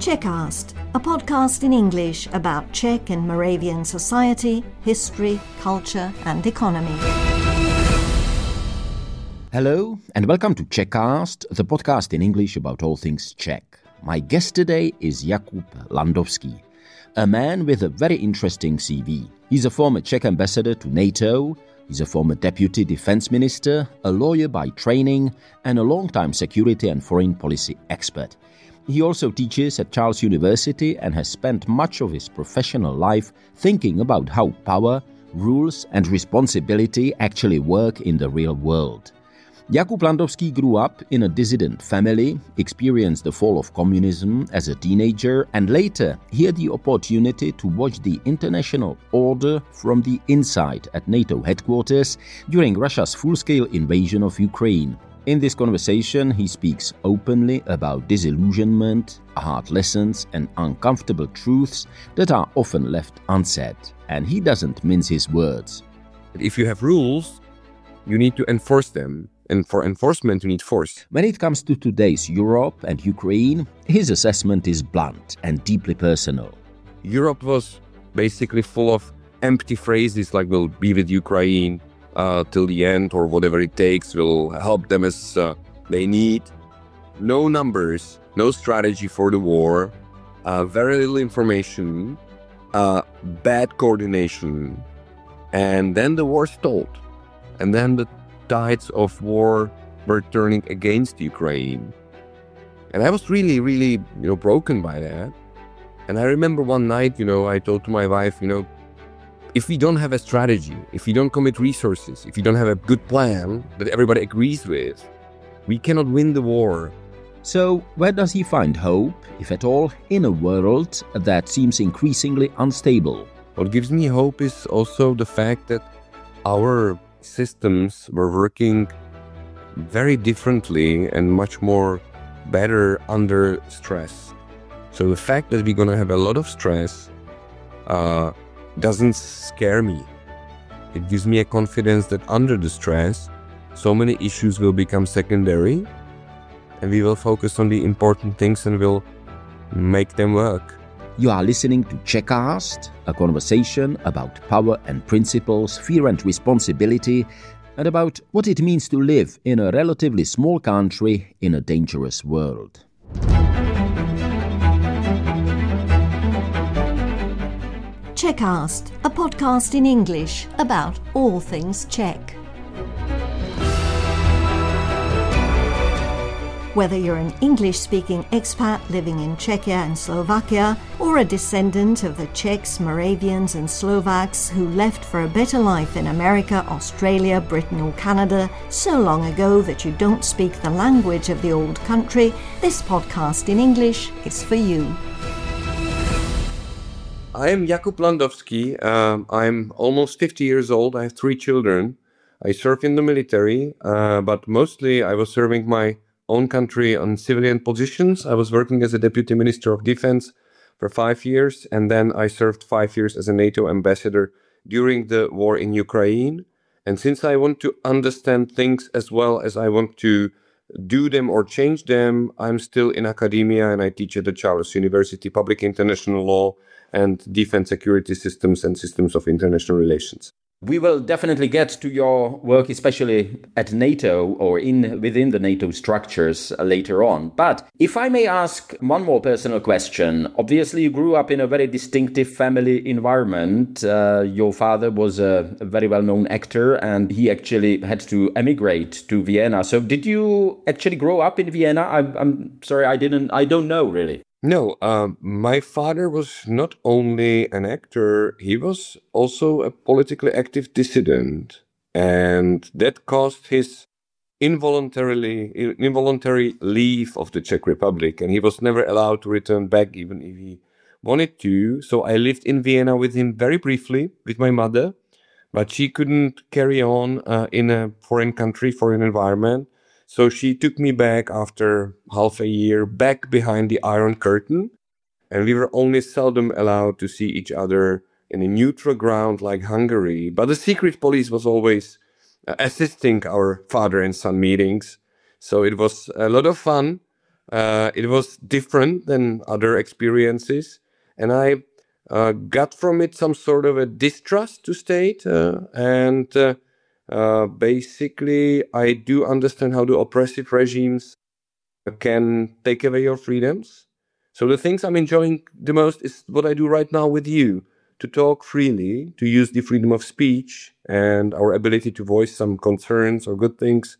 Czechcast, a podcast in English about Czech and Moravian society, history, culture and economy. Hello and welcome to Czechcast, the podcast in English about all things Czech. My guest today is Jakub Landowski, a man with a very interesting CV. He's a former Czech ambassador to NATO, he's a former deputy defense minister, a lawyer by training, and a long-time security and foreign policy expert. He also teaches at Charles University and has spent much of his professional life thinking about how power, rules and responsibility actually work in the real world. Jakub Landowski grew up in a dissident family, experienced the fall of communism as a teenager, and later he had the opportunity to watch the international order from the inside at NATO headquarters during Russia's full-scale invasion of Ukraine. In this conversation, he speaks openly about disillusionment, hard lessons, and uncomfortable truths that are often left unsaid. And he doesn't mince his words. If you have rules, you need to enforce them. And for enforcement, you need force. When it comes to today's Europe and Ukraine, his assessment is blunt and deeply personal. Europe was basically full of empty phrases like we'll be with Ukraine till the end, or whatever it takes, we'll help them as they need. No numbers, no strategy for the war, very little information, bad coordination. And then the war stalled. And then the tides of war were turning against Ukraine. And I was really, broken by that. And I remember one night, I told to my wife, if we don't have a strategy, if we don't commit resources, if we don't have a good plan that everybody agrees with, we cannot win the war. So where does he find hope, if at all, in a world that seems increasingly unstable? What gives me hope is also the fact that our systems were working very differently and much more better under stress. So the fact that we're going to have a lot of stress doesn't scare me. It gives me a confidence that under the stress, so many issues will become secondary and we will focus on the important things and will make them work. You are listening to Czechcast, a conversation about power and principles, fear and responsibility, and about what it means to live in a relatively small country in a dangerous world. Czechcast, a podcast in English about all things Czech. Whether you're an English-speaking expat living in Czechia and Slovakia, or a descendant of the Czechs, Moravians and Slovaks who left for a better life in America, Australia, Britain or Canada so long ago that you don't speak the language of the old country, this podcast in English is for you. I am Jakub Landowski. I'm almost 50 years old. I have 3 children. I serve in the military, but mostly I was serving my own country on civilian positions. I was working as a deputy minister of defense for 5 years, and then I served 5 years as a NATO ambassador during the war in Ukraine. And since I want to understand things as well as I want to do them or change them, I'm still in academia and I teach at the Charles University Public International Law and Defense Security Systems and Systems of International Relations. We will definitely get to your work, especially at NATO or within the NATO structures later on. But if I may ask one more personal question, obviously you grew up in a very distinctive family environment. Your father was a very well-known actor and he actually had to emigrate to Vienna. So did you actually grow up in Vienna? I'm sorry, I don't know really. No, my father was not only an actor, he was also a politically active dissident. And that caused his involuntary leave of the Czech Republic. And he was never allowed to return back even if he wanted to. So I lived in Vienna with him very briefly with my mother. But she couldn't carry on in a foreign country, foreign environment. So she took me back after half a year, back behind the Iron Curtain. And we were only seldom allowed to see each other in a neutral ground like Hungary. But the secret police was always assisting our father and son meetings. So it was a lot of fun. It was different than other experiences, and I got from it some sort of a distrust to state, and basically I do understand how the oppressive regimes can take away your freedoms. So the things I'm enjoying the most is what I do right now with you, to talk freely, to use the freedom of speech and our ability to voice some concerns or good things.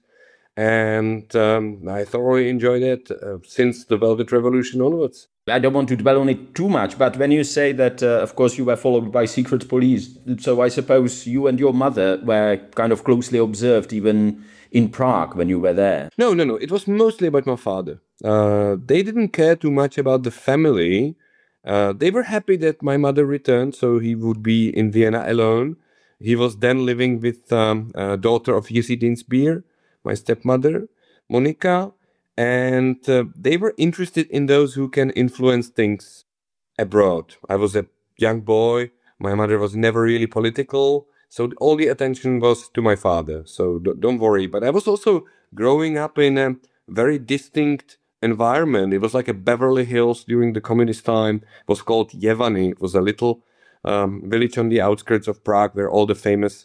And I thoroughly enjoyed it since the Velvet Revolution onwards. I don't want to dwell on it too much, but when you say that, of course, you were followed by secret police, so I suppose you and your mother were kind of closely observed even in Prague when you were there. No. It was mostly about my father. They didn't care too much about the family. They were happy that my mother returned, so he would be in Vienna alone. He was then living with a daughter of Jiří Dinsbier, my stepmother, Monika, and they were interested in those who can influence things abroad. I was a young boy. My mother was never really political, so all the attention was to my father. So don't worry. But I was also growing up in a very distinct environment. It was like a Beverly Hills during the communist time. It was called Jevany. It was a little village on the outskirts of Prague where all the famous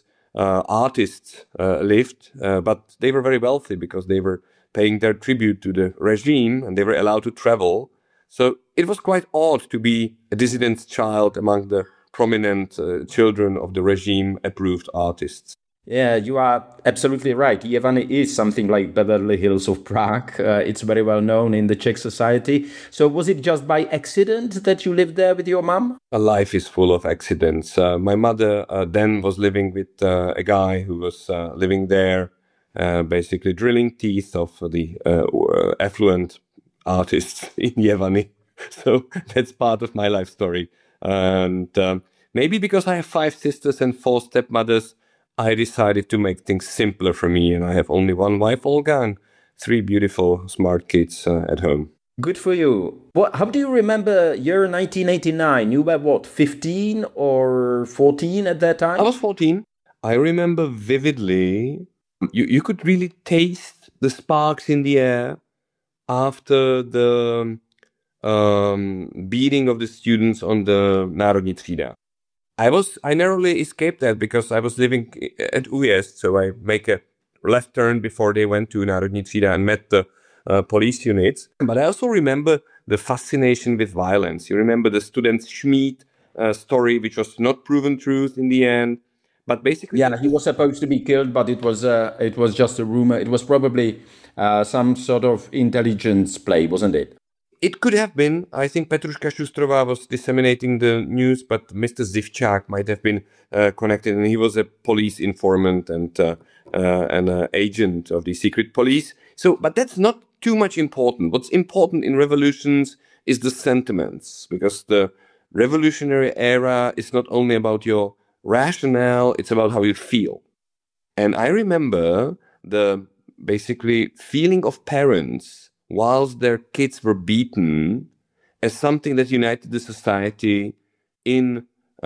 artists lived. But they were very wealthy because they were paying their tribute to the regime and they were allowed to travel. So it was quite odd to be a dissident child among the prominent children of the regime-approved artists. Yeah, you are absolutely right. Jevany is something like Beverly Hills of Prague. It's very well known in the Czech society. So was it just by accident that you lived there with your mom? Life is full of accidents. My mother then was living with a guy who was living there, basically drilling teeth of the affluent artists in Jevany. So that's part of my life story. And maybe because I have 5 sisters and 4 stepmothers, I decided to make things simpler for me. And I have only one wife, Olga, and 3 beautiful, smart kids at home. Good for you. How do you remember year 1989? You were what, 15 or 14 at that time? I was 14. I remember vividly, you could really taste the sparks in the air after the beating of the students on the Národní třída. I narrowly escaped that because I was living at Újezd, so I make a left turn before they went to Národní třída and met the police units. But I also remember the fascination with violence. You remember the student Schmid story, which was not proven truth in the end. But basically, yeah, he was supposed to be killed, but it was just a rumor. It was probably some sort of intelligence play, wasn't it? It could have been. I think Petruška Šustrová was disseminating the news, but Mr. Zivčák might have been connected, and he was a police informant and an agent of the secret police. So, but that's not too much important. What's important in revolutions is the sentiments, because the revolutionary era is not only about your rationale, it's about how you feel. And I remember the basically feeling of parents whilst their kids were beaten as something that united the society in,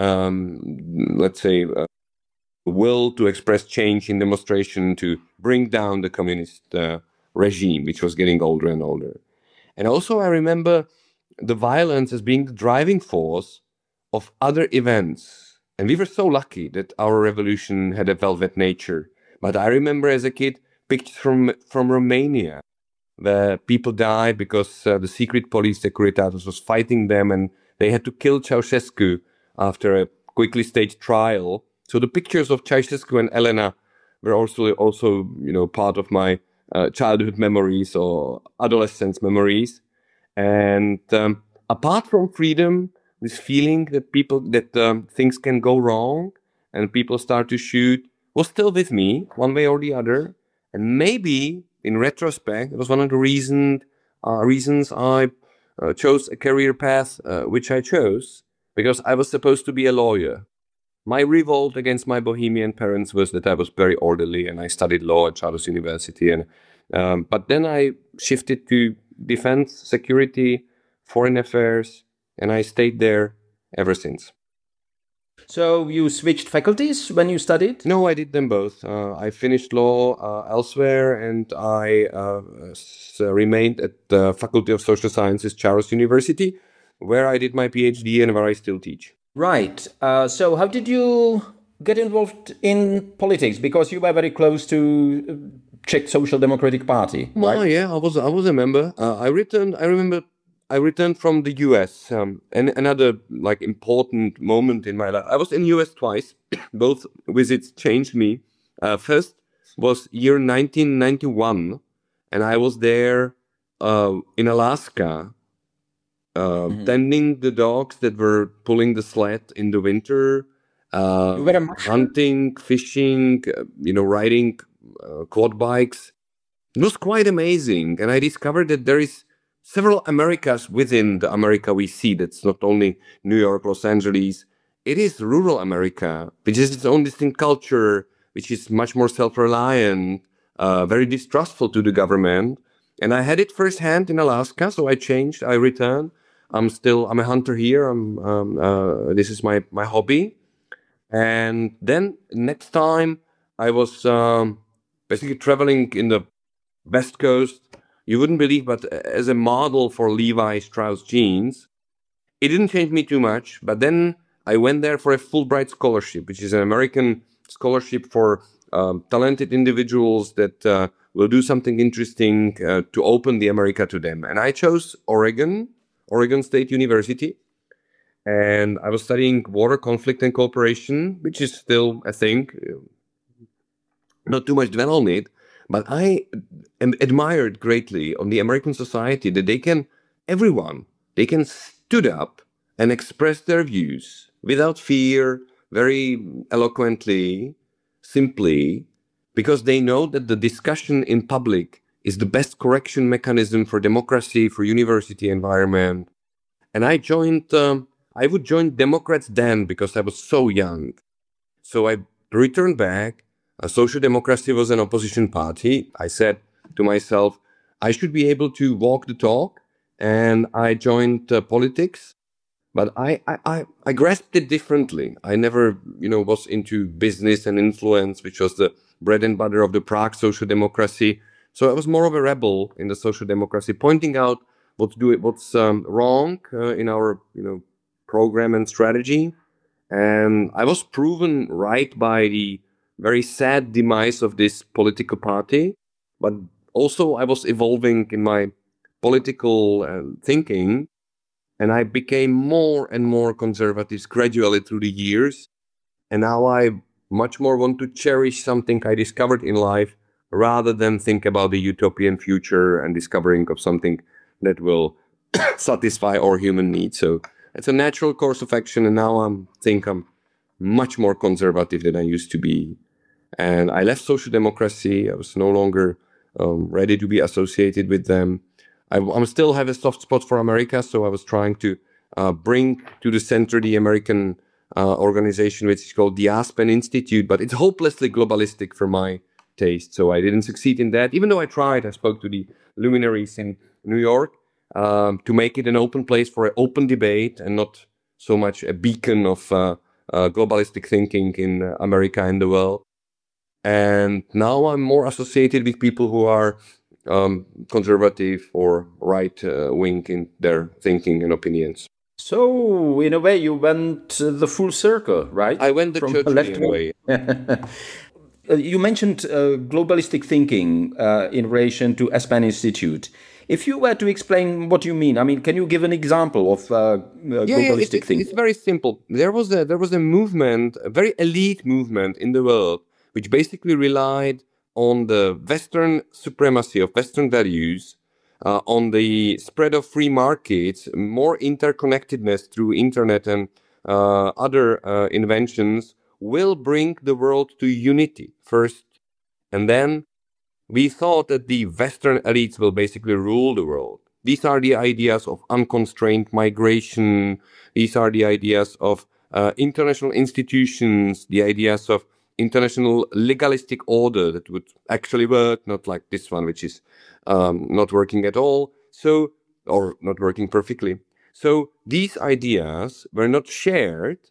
let's say, will to express change in demonstration to bring down the communist regime, which was getting older and older. And also I remember the violence as being the driving force of other events. And we were so lucky that our revolution had a velvet nature. But I remember as a kid pictures from Romania, where people died because the secret police Securitate was fighting them and they had to kill Ceausescu after a quickly staged trial. So the pictures of Ceausescu and Elena were also part of my childhood memories or adolescence memories. And apart from freedom, this feeling that things can go wrong and people start to shoot was still with me one way or the other. And maybe in retrospect, it was one of the reasons I chose a career path which I chose, because I was supposed to be a lawyer. My revolt against my Bohemian parents was that I was very orderly and I studied law at Charles University. But then I shifted to defense, security, foreign affairs, and I stayed there ever since. So you switched faculties when you studied? No, I did them both. I finished law elsewhere, and I remained at the Faculty of Social Sciences, Charles University, where I did my PhD and where I still teach. Right. So how did you get involved in politics? Because you were very close to Czech Social Democratic Party, Well, right? yeah, I was a member. I returned. I remember I returned from the U.S. And another like important moment in my life. I was in U.S. twice. Both visits changed me. First was year 1991, and I was there in Alaska, tending the dogs that were pulling the sled in the winter, You were a musher? hunting, fishing, riding quad bikes. It was quite amazing, and I discovered that there is several Americas within the America we see. That's not only New York, Los Angeles. It is rural America, which is its own distinct culture, which is much more self-reliant, very distrustful to the government. And I had it firsthand in Alaska, so I changed. I returned. I'm a hunter here. This is my hobby. And then next time I was basically traveling in the West Coast. You wouldn't believe, but as a model for Levi Strauss jeans, it didn't change me too much. But then I went there for a Fulbright scholarship, which is an American scholarship for talented individuals that will do something interesting to open the America to them. And I chose Oregon State University. And I was studying water conflict and cooperation, which is still a thing. Not too much dwell on it. But I admired greatly on the American society that they can stood up and express their views without fear, very eloquently, simply, because they know that the discussion in public is the best correction mechanism for democracy, for university environment. And I would join Democrats then because I was so young. So I returned back. Social Democracy was an opposition party. I said to myself, I should be able to walk the talk, and I joined politics. But I grasped it differently. I never, was into business and influence, which was the bread and butter of the Prague Social Democracy. So I was more of a rebel in the Social Democracy, pointing out what's wrong in our, program and strategy. And I was proven right by the very sad demise of this political party, but also I was evolving in my political thinking, and I became more and more conservative gradually through the years. And now I much more want to cherish something I discovered in life rather than think about the utopian future and discovering of something that will satisfy our human needs. So it's a natural course of action, and now I think I'm much more conservative than I used to be. And I left Social Democracy. I was no longer ready to be associated with them. I still have a soft spot for America, so I was trying to bring to the center the American organization, which is called the Aspen Institute, but it's hopelessly globalistic for my taste. So I didn't succeed in that, even though I tried. I spoke to the luminaries in New York to make it an open place for an open debate and not so much a beacon of globalistic thinking in America and the world. And now I'm more associated with people who are conservative or right-wing in their thinking and opinions. So, in a way, you went the full circle, right? I went the From church left in a way. You mentioned globalistic thinking in relation to Aspen Institute. If you were to explain what you mean, I mean, can you give an example of globalistic thinking? It's very simple. There was a movement, a very elite movement in the world, which basically relied on the Western supremacy of Western values, on the spread of free markets, more interconnectedness through internet and other inventions will bring the world to unity first. And then we thought that the Western elites will basically rule the world. These are the ideas of unconstrained migration. These are the ideas of international institutions, the ideas of international legalistic order that would actually work, not like this one, which is not working at all, or not working perfectly. So these ideas were not shared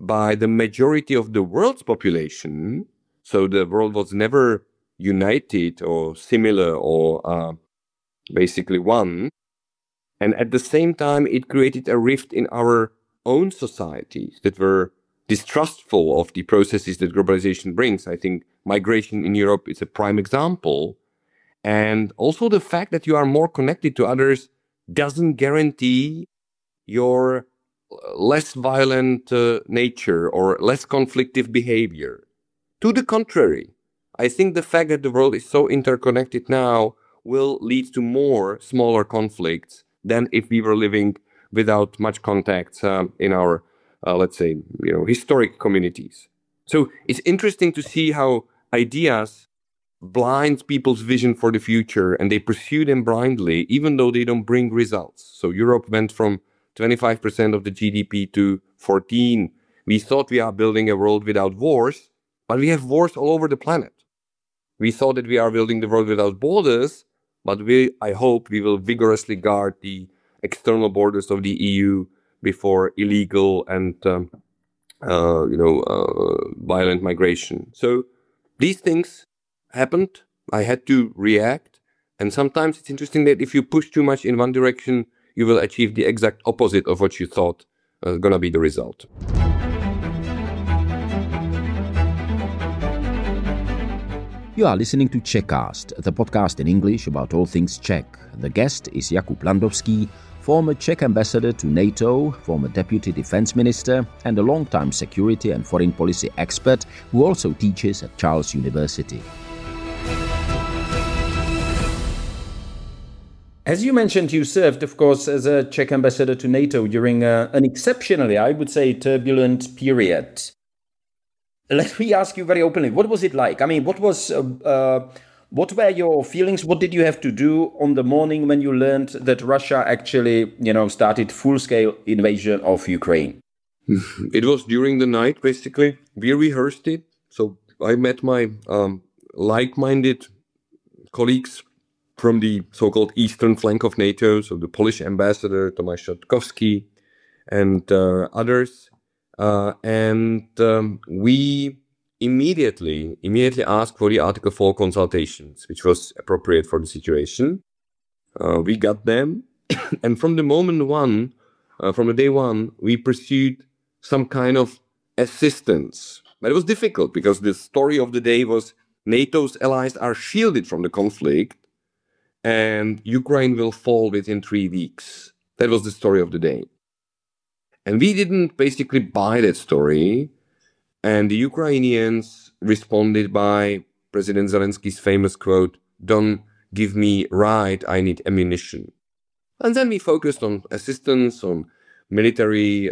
by the majority of the world's population. So the world was never united or similar or basically one. And at the same time, it created a rift in our own societies that were distrustful of the processes that globalization brings. I think migration in Europe is a prime example. And also the fact that you are more connected to others doesn't guarantee your less violent nature or less conflictive behavior. To the contrary, I think the fact that the world is so interconnected now will lead to more smaller conflicts than if we were living without much contact in our, let's say, historic communities. So it's interesting to see how ideas blind people's vision for the future and they pursue them blindly, even though they don't bring results. So Europe went from 25% of the GDP to 14%. We thought we are building a world without wars, but we have wars all over the planet. We thought that we are building the world without borders, but I hope we will vigorously guard the external borders of the EU before illegal and violent migration. So these things happened. I had to react. And sometimes it's interesting that if you push too much in one direction, you will achieve the exact opposite of what you thought was going to be the result. You are listening to Czechcast, the podcast in English about all things Czech. The guest is Jakub Landowski, former Czech ambassador to NATO, former deputy defense minister, and a long-time security and foreign policy expert who also teaches at Charles University. As you mentioned, you served, of course, as a Czech ambassador to NATO during an exceptionally, I would say, turbulent period. Let me ask you very openly, what was it like? I mean, what were your feelings? What did you have to do on the morning when you learned that Russia actually, started full-scale invasion of Ukraine? It was during the night, basically. We rehearsed it. So I met my like-minded colleagues from the so-called eastern flank of NATO, so the Polish ambassador, Tomasz Szotkowski, and others. We immediately asked for the Article 4 consultations, which was appropriate for the situation. We got them. And from the day one, we pursued some kind of assistance. But it was difficult because the story of the day was NATO's allies are shielded from the conflict and Ukraine will fall within 3 weeks. That was the story of the day. And we didn't basically buy that story. And the Ukrainians responded by President Zelensky's famous quote, "Don't give me right, I need ammunition." And then we focused on assistance, on military,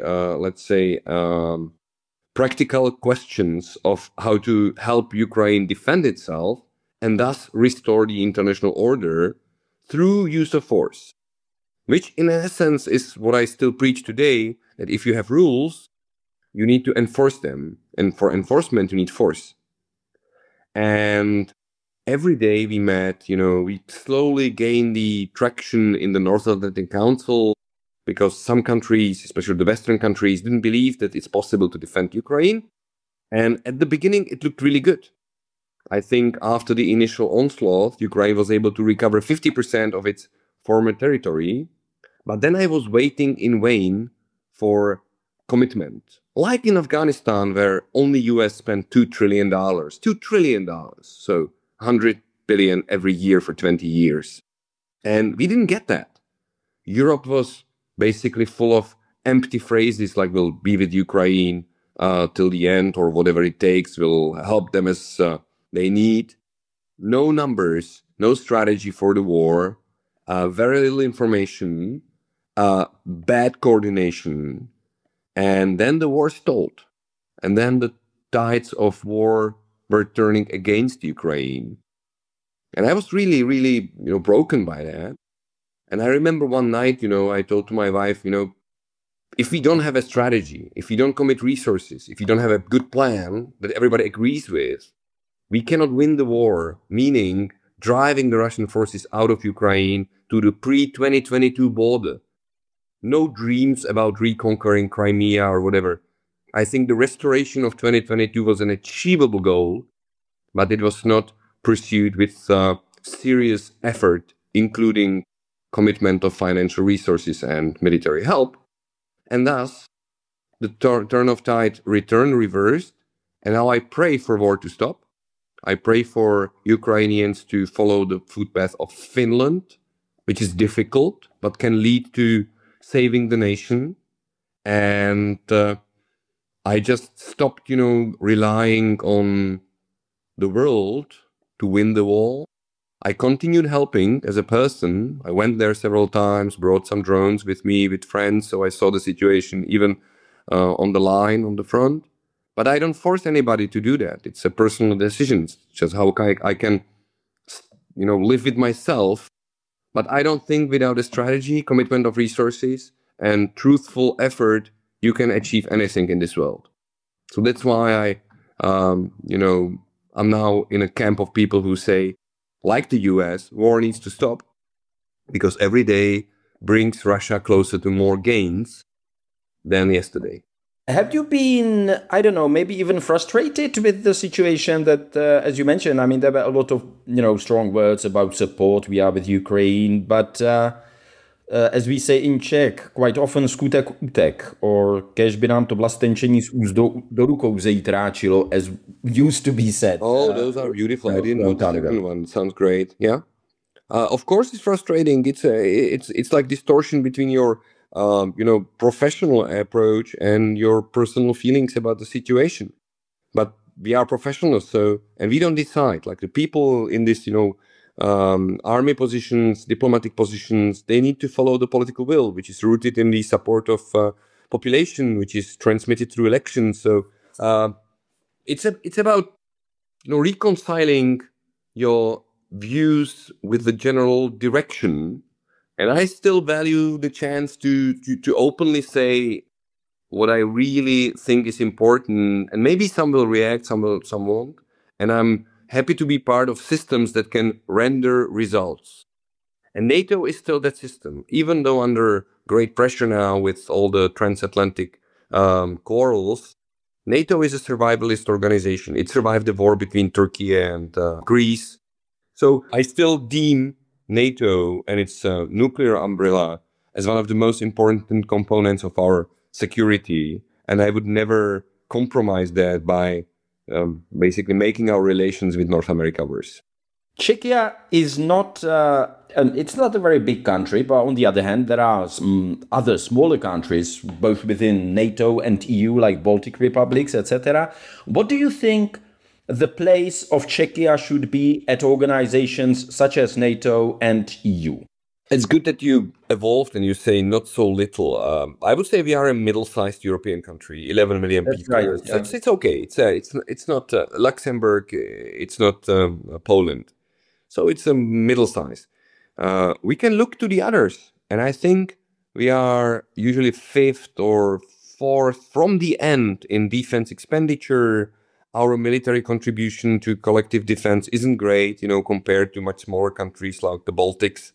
practical questions of how to help Ukraine defend itself and thus restore the international order through use of force. Which in essence is what I still preach today, that if you have rules, you need to enforce them. And for enforcement, you need force. And every day we met, we slowly gained the traction in the North Atlantic Council because some countries, especially the Western countries, didn't believe that it's possible to defend Ukraine. And at the beginning, it looked really good. I think after the initial onslaught, Ukraine was able to recover 50% of its former territory. But then I was waiting in vain for commitment. Like in Afghanistan, where only US spent $2 trillion. $2 trillion. So 100 billion every year for 20 years. And we didn't get that. Europe was basically full of empty phrases like we'll be with Ukraine till the end or whatever it takes. We'll help them as they need. No numbers, no strategy for the war, very little information, bad coordination. And then the war stalled. And then the tides of war were turning against Ukraine. And I was really, really, broken by that. And I remember one night, I told to my wife, if we don't have a strategy, if we don't commit resources, if we don't have a good plan that everybody agrees with, we cannot win the war, meaning driving the Russian forces out of Ukraine to the pre-2022 border. No dreams about reconquering Crimea or whatever. I think the restoration of 2022 was an achievable goal, but it was not pursued with serious effort, including commitment of financial resources and military help. And thus, the turn of tide reversed. And now I pray for war to stop. I pray for Ukrainians to follow the footpath of Finland, which is difficult, but can lead to saving the nation. And I just stopped, relying on the world to win the war. I continued helping as a person. I went there several times, brought some drones with me, with friends, so I saw the situation even on the line, on the front. But I don't force anybody to do that. It's a personal decision. It's just how I can, live with myself. But I don't think without a strategy, commitment of resources, and truthful effort, you can achieve anything in this world. So that's why I'm now in a camp of people who say, like the US, war needs to stop because every day brings Russia closer to more gains than yesterday. Have you been, I don't know, maybe even frustrated with the situation that, as you mentioned, I mean, there were a lot of, strong words about support we are with Ukraine, but as we say in Czech, quite often skutek utek, or kež by nám to vlastenčení z úst do rukou zejtráčilo, as used to be said. Oh, those are beautiful. I didn't know the second one. Sounds great. Yeah. Of course, it's frustrating. It's like distortion between your professional approach and your personal feelings about the situation. But we are professionals, and we don't decide. Like the people in this, army positions, diplomatic positions, they need to follow the political will, which is rooted in the support of population, which is transmitted through elections. So it's about reconciling your views with the general direction. And I still value the chance to openly say what I really think is important. And maybe some will react, some won't. And I'm happy to be part of systems that can render results. And NATO is still that system, even though under great pressure now with all the transatlantic quarrels. NATO is a survivalist organization. It survived the war between Turkey and Greece. So I still deem NATO and its nuclear umbrella as one of the most important components of our security. And I would never compromise that by basically making our relations with North America worse. Czechia is not, it's not a very big country, but on the other hand, there are other smaller countries, both within NATO and EU, like Baltic republics, etc. What do you think the place of Czechia should be at organizations such as NATO and EU? It's good that you evolved and you say not so little. I would say we are a middle-sized European country, 11 million That's people. right, yeah. It's okay. It's not Luxembourg. It's not Poland. So it's a middle size. We can look to the others. And I think we are usually fifth or fourth from the end in defense expenditure. Our military contribution to collective defense isn't great, compared to much smaller countries like the Baltics.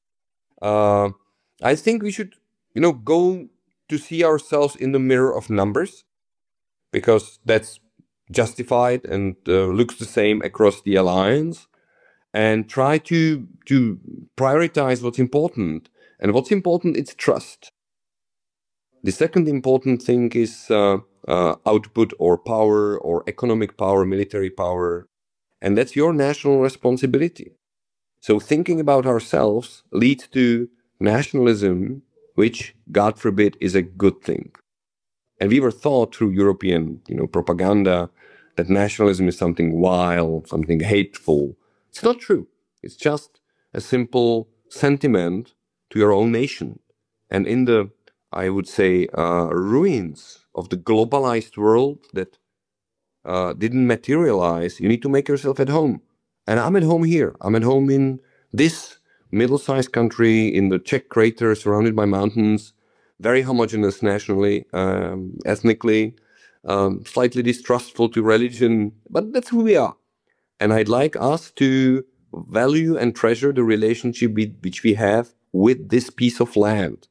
I think we should, go to see ourselves in the mirror of numbers, because that's justified and looks the same across the alliance, and try to prioritize what's important. And what's important is trust. The second important thing is output or power or economic power, military power. And that's your national responsibility. So thinking about ourselves leads to nationalism, which, God forbid, is a good thing. And we were taught through European, propaganda that nationalism is something wild, something hateful. It's not true. It's just a simple sentiment to your own nation. And in the, I would say, ruins of the globalized world that didn't materialize, you need to make yourself at home. And I'm at home here. I'm at home in this middle-sized country in the Czech crater surrounded by mountains, very homogeneous nationally, ethnically, slightly distrustful to religion, but that's who we are. And I'd like us to value and treasure the relationship which we have with this piece of land,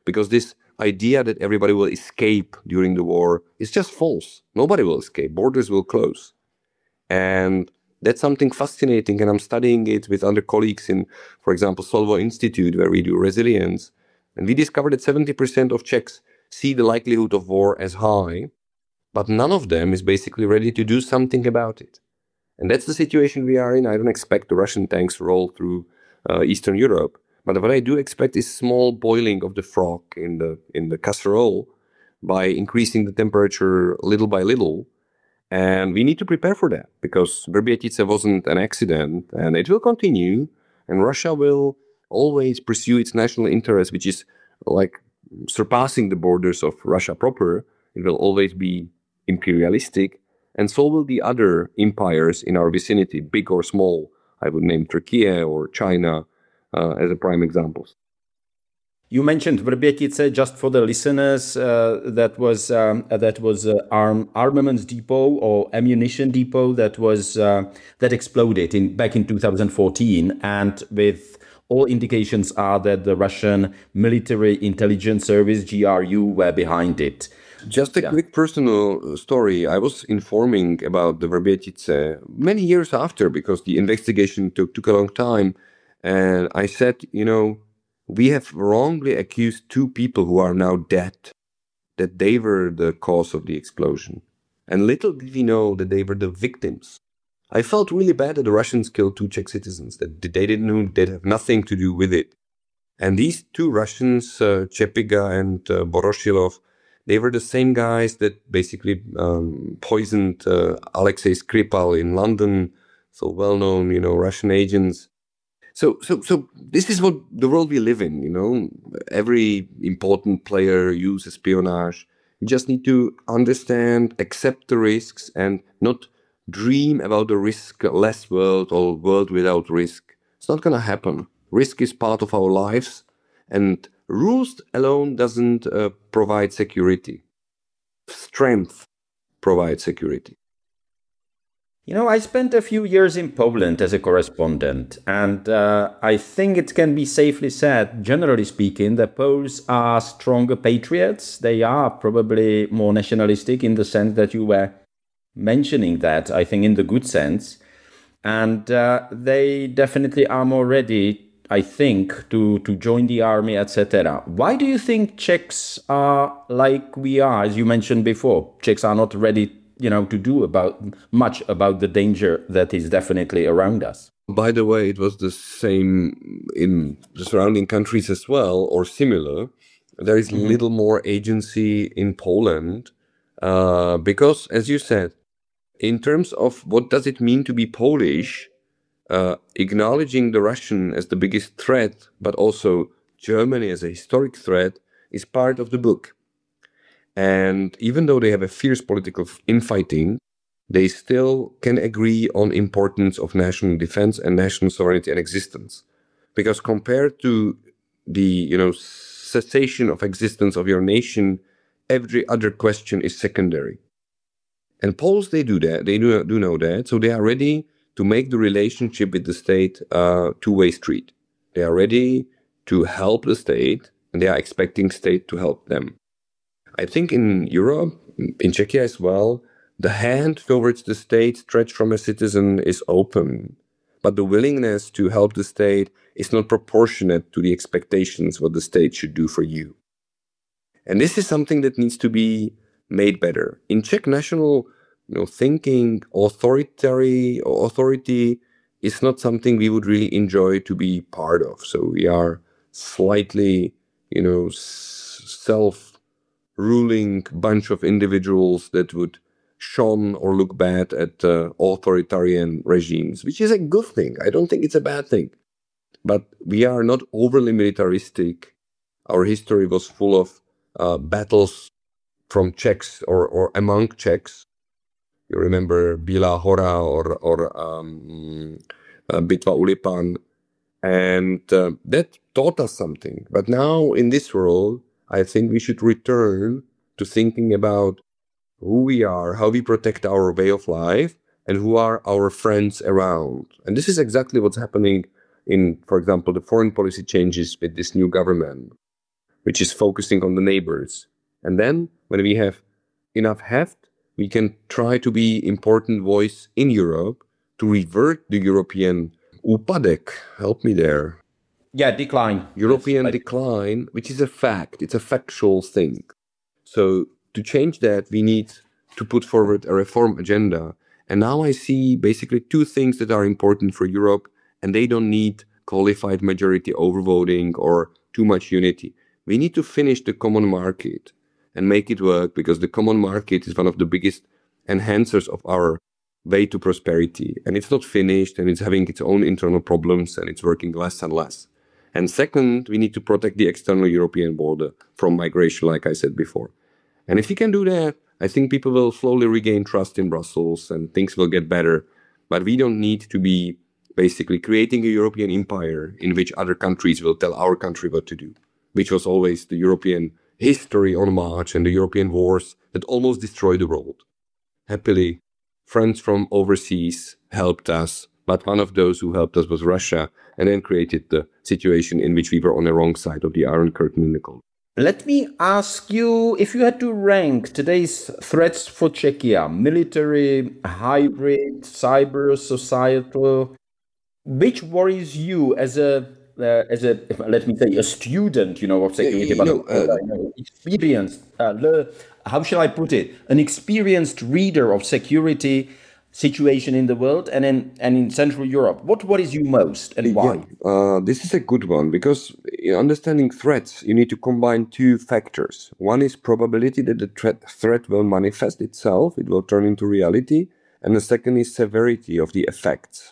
because this idea that everybody will escape during the war is just false. Nobody will escape. Borders will close. And that's something fascinating, and I'm studying it with other colleagues in, for example, Solvo Institute, where we do resilience. And we discovered that 70% of Czechs see the likelihood of war as high, but none of them is basically ready to do something about it. And that's the situation we are in. I don't expect the Russian tanks to roll through Eastern Europe. But what I do expect is small boiling of the frog in the casserole by increasing the temperature little by little. And we need to prepare for that, because Vrbětice wasn't an accident, and it will continue. And Russia will always pursue its national interest, which is like surpassing the borders of Russia proper. It will always be imperialistic, and so will the other empires in our vicinity, big or small. I would name Turkey or China as a prime examples. You mentioned Vrbětice. Just for the listeners, that was armaments depot or ammunition depot that exploded back in 2014, and with all indications are that the Russian Military Intelligence Service (GRU) were behind it. Just a quick personal story. I was informing about the Vrbětice many years after, because the investigation took a long time. And I said, we have wrongly accused 2 people who are now dead, that they were the cause of the explosion. And little did we know that they were the victims. I felt really bad that the Russians killed 2 Czech citizens, that they didn't know, they have nothing to do with it. And these 2 Russians, Chepiga and Boroshilov, they were the same guys that basically poisoned Alexei Skripal in London, so well-known, Russian agents. So this is what the world we live in, Every important player uses espionage. You just need to understand, accept the risks, and not dream about a risk-less world or world without risk. It's not going to happen. Risk is part of our lives, and rules alone doesn't provide security. Strength provides security. I spent a few years in Poland as a correspondent, and I think it can be safely said, generally speaking, that Poles are stronger patriots. They are probably more nationalistic in the sense that you were mentioning that, I think in the good sense. And they definitely are more ready, I think, to join the army, etc. Why do you think Czechs are like we are? As you mentioned before, Czechs are not ready to do much about the danger that is definitely around us. By the way, it was the same in the surrounding countries as well, or similar. There is little more agency in Poland because, as you said, in terms of what does it mean to be Polish, acknowledging the Russian as the biggest threat, but also Germany as a historic threat, is part of the book. And even though they have a fierce political infighting, they still can agree on importance of national defense and national sovereignty and existence. Because compared to the, cessation of existence of your nation, every other question is secondary. And Poles, they do that. They do know that. So they are ready to make the relationship with the state a two-way street. They are ready to help the state, and they are expecting state to help them. I think in Europe, in Czechia as well, the hand towards the state stretched from a citizen is open, but the willingness to help the state is not proportionate to the expectations what the state should do for you. And this is something that needs to be made better. In Czech national thinking, authority is not something we would really enjoy to be part of. So we are slightly, self-ruling bunch of individuals that would shun or look bad at authoritarian regimes, which is a good thing. I don't think it's a bad thing. But we are not overly militaristic. Our history was full of battles from Czechs or among Czechs. You remember Bílá hora or Bitva u Lipan. And that taught us something. But now in this world, I think we should return to thinking about who we are, how we protect our way of life, and who are our friends around. And this is exactly what's happening in, for example, the foreign policy changes with this new government. which is focusing on the neighbors. And then when we have enough heft, we can try to be important voice in Europe to revert the European úpadek. Help me there. Yeah, decline. European decline, which is a fact. It's a factual thing. So to change that, we need to put forward a reform agenda. And now I see basically two things that are important for Europe, and they don't need qualified majority overvoting or too much unity. We need to finish the common market and make it work, because the common market is one of the biggest enhancers of our way to prosperity. And it's not finished, and it's having its own internal problems, and it's working less and less. And second, we need to protect the external European border from migration, like I said before. And if we can do that, I think people will slowly regain trust in Brussels and things will get better. But we don't need to be basically creating a European empire in which other countries will tell our country what to do, which was always the European history on March and the European wars that almost destroyed the world. Happily, friends from overseas helped us, but one of those who helped us was Russia, and then created the situation in which we were on the wrong side of the Iron Curtain in the Cold. Let me ask you, if you had to rank today's threats for Czechia, military, hybrid, cyber, societal, which worries you as a let me say, a student, of security, experienced, how shall I put it, an experienced reader of security situation in the world and in Central Europe? What worries you most and why? This is a good one, because in understanding threats, you need to combine two factors. One is probability that the threat will manifest itself, it will turn into reality. And the second is severity of the effects.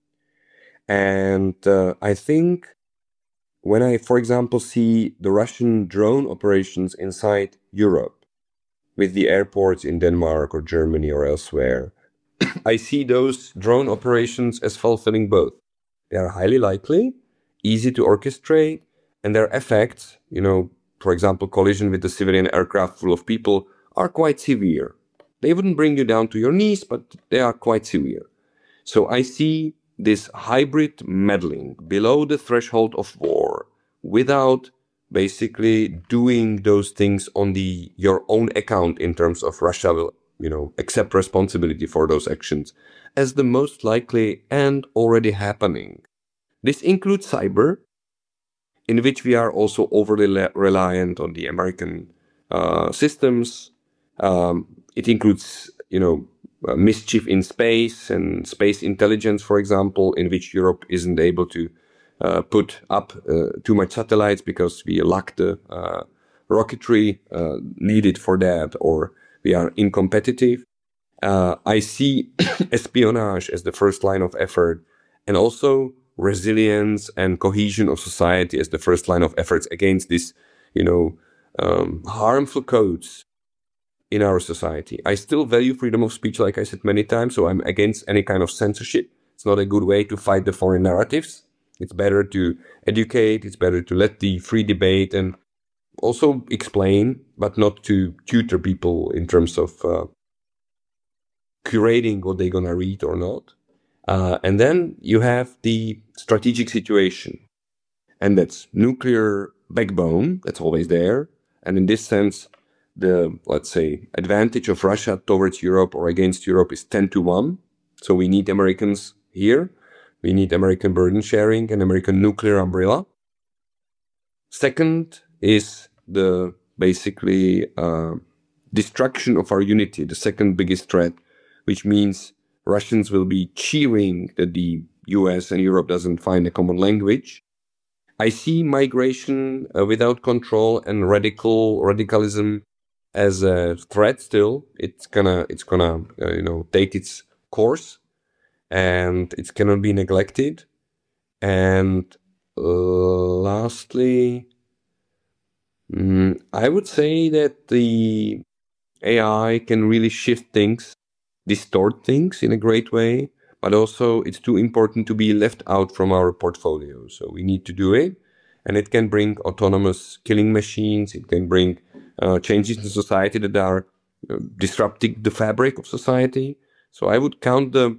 And I think when I, for example, see the Russian drone operations inside Europe with the airports in Denmark or Germany or elsewhere, I see those drone operations as fulfilling both. They are highly likely, easy to orchestrate, and their effects, for example, collision with a civilian aircraft full of people, are quite severe. They wouldn't bring you down to your knees, but they are quite severe. So I see this hybrid meddling below the threshold of war without basically doing those things on your own account in terms of Russia will, accept responsibility for those actions as the most likely and already happening. This includes cyber, in which we are also overly reliant on the American systems. It includes, mischief in space and space intelligence, for example, in which Europe isn't able to put up too much satellites because we lack the rocketry needed for that, or we are incompetitive. I see espionage as the first line of effort, and also resilience and cohesion of society as the first line of efforts against this, harmful codes in our society. I still value freedom of speech, like I said many times, so I'm against any kind of censorship. It's not a good way to fight the foreign narratives. It's better to educate, it's better to let the free debate and also explain, but not to tutor people in terms of curating what they're gonna read or not. And then you have the strategic situation, and that's nuclear backbone, that's always there. And in this sense, the, let's say, advantage of Russia towards Europe or against Europe is 10-1. So we need Americans here. We need American burden sharing and American nuclear umbrella. Second is the basically destruction of our unity, the second biggest threat, which means Russians will be cheering that the US and Europe doesn't find a common language. I see migration without control and radicalism as a threat still. It's gonna take its course, and it cannot be neglected. And lastly, I would say that the AI can really shift things, distort things in a great way, but also it's too important to be left out from our portfolio. So we need to do it, and it can bring autonomous killing machines. It can bring changes in society that are disrupting the fabric of society. So I would count the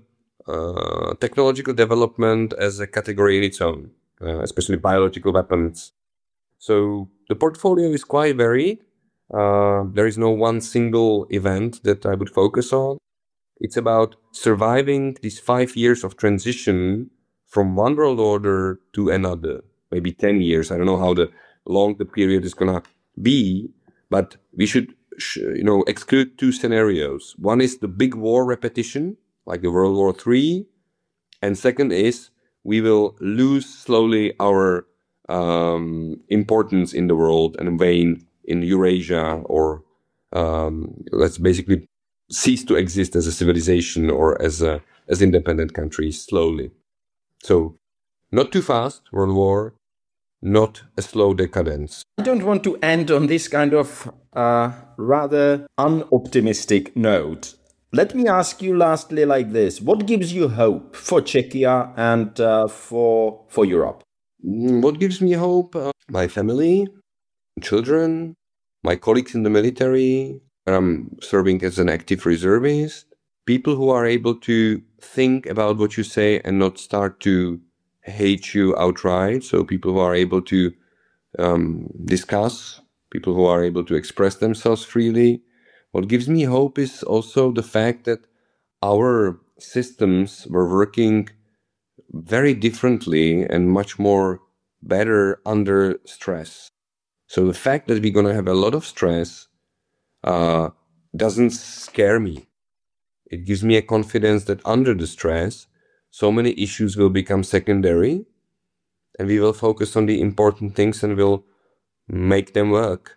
technological development as a category in its own, especially biological weapons. So the portfolio is quite varied. There is no one single event that I would focus on. It's about surviving these 5 years of transition from one world order to another, maybe 10 years. I don't know how long the period is going to be, but we should exclude two scenarios. One is the big war repetition, like the World War III. And second is we will lose slowly our importance in the world and wane in Eurasia, or let's basically cease to exist as a civilization or as independent countries slowly. So not too fast, World War, not a slow decadence. I don't want to end on this kind of rather unoptimistic note. Let me ask you lastly like this. What gives you hope for Czechia and for Europe? What gives me hope? My family, children, my colleagues in the military. I'm serving as an active reservist. People who are able to think about what you say and not start to hate you outright. So people who are able to discuss, people who are able to express themselves freely. What gives me hope is also the fact that our systems were working very differently and much more better under stress. So the fact that we're going to have a lot of stress doesn't scare me. It gives me a confidence that under the stress, so many issues will become secondary and we will focus on the important things and will make them work.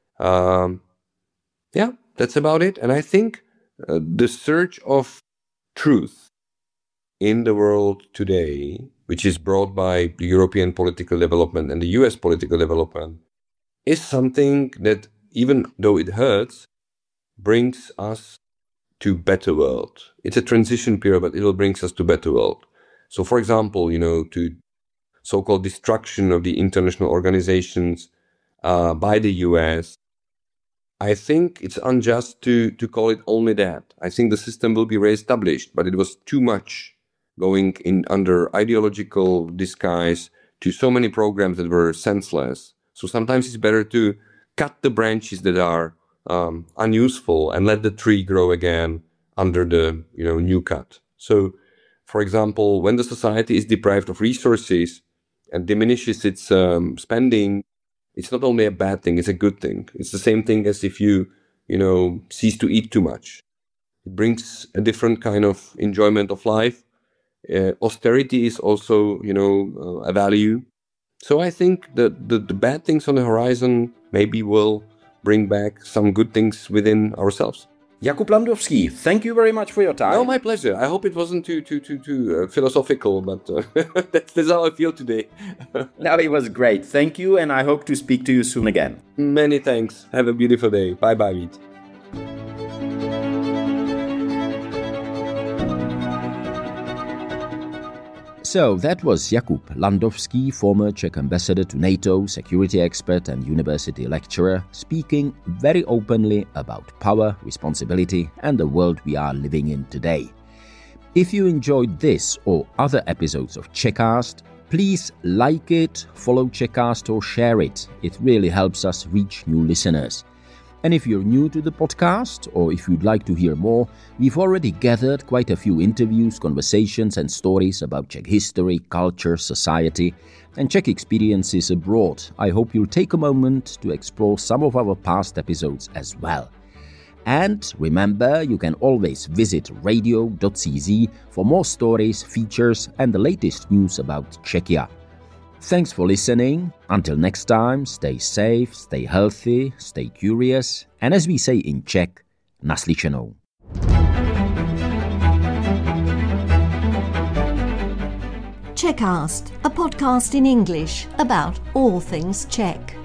Yeah, that's about it. And I think the search of truth in the world today, which is brought by the European political development and the US political development, is something that, even though it hurts, brings us to better world. It's a transition period, but it will bring us to better world. So, for example, to so-called destruction of the international organizations by the US, I think it's unjust to call it only that. I think the system will be re-established, but it was too much going in under ideological disguise to so many programs that were senseless. So sometimes it's better to cut the branches that are unuseful and let the tree grow again under the new cut. So, for example, when the society is deprived of resources and diminishes its spending, it's not only a bad thing, it's a good thing. It's the same thing as if you cease to eat too much. It brings a different kind of enjoyment of life. Austerity is also, a value. So I think that the bad things on the horizon maybe will bring back some good things within ourselves. Jakub Landowski, thank you very much for your time. No, my pleasure. I hope it wasn't too philosophical, but that's how I feel today. No, it was great. Thank you, and I hope to speak to you soon again. Many thanks. Have a beautiful day. Bye-bye, Vít. So that was Jakub Landowski, former Czech ambassador to NATO, security expert and university lecturer, speaking very openly about power, responsibility and the world we are living in today. If you enjoyed this or other episodes of Czechcast, please like it, follow Czechcast or share it. It really helps us reach new listeners. And if you're new to the podcast, or if you'd like to hear more, we've already gathered quite a few interviews, conversations and stories about Czech history, culture, society, and Czech experiences abroad. I hope you'll take a moment to explore some of our past episodes as well. And remember, you can always visit radio.cz for more stories, features, and the latest news about Czechia. Thanks for listening. Until next time, stay safe, stay healthy, stay curious, and as we say in Czech, naslyšenou. Czechcast, a podcast in English about all things Czech.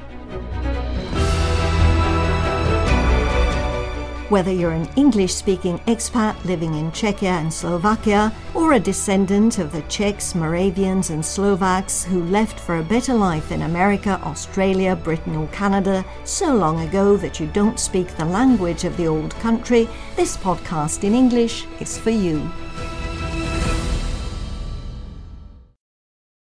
Whether you're an English-speaking expat living in Czechia and Slovakia, or a descendant of the Czechs, Moravians and Slovaks who left for a better life in America, Australia, Britain or Canada so long ago that you don't speak the language of the old country, this podcast in English is for you.